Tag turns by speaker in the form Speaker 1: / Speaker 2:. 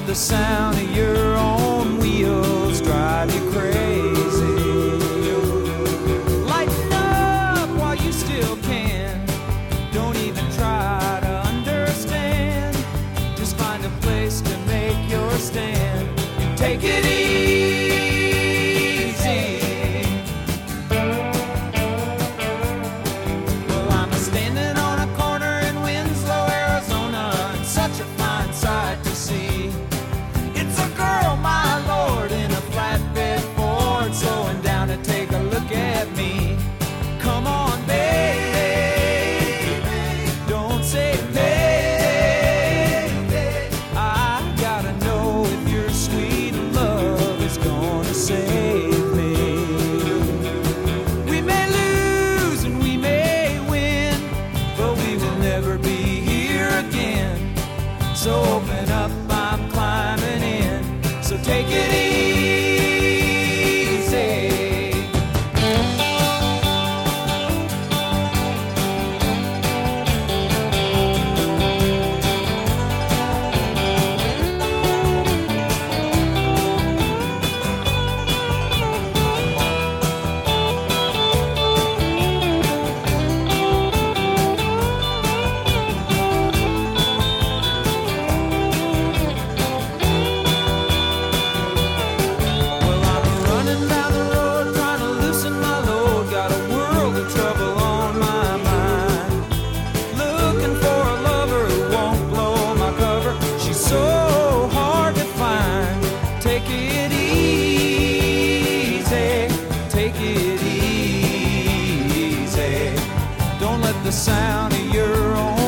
Speaker 1: the sound of your own wheels drive you crazy. Lighten up while you still can. Don't even try to understand. Just find a place to make your stand and take it easy. Well, I'm standing on a corner in Winslow, Arizona, and such a fine sight to see. It's a girl, my lord, in a flatbed Ford, slowing down to take a look at me. Come on, baby, don't say maybe. I gotta know if your sweet love is gonna save me. We may lose and we may win, but we will never be here again. So open up, I'm climbing in. So take it easy. Well, I'm running down the road trying to loosen my load. Got a world of trouble on my mind. Looking for a lover who won't blow my cover. She's so hard to find. Take it easy. Take it easy. Don't let the sound of your own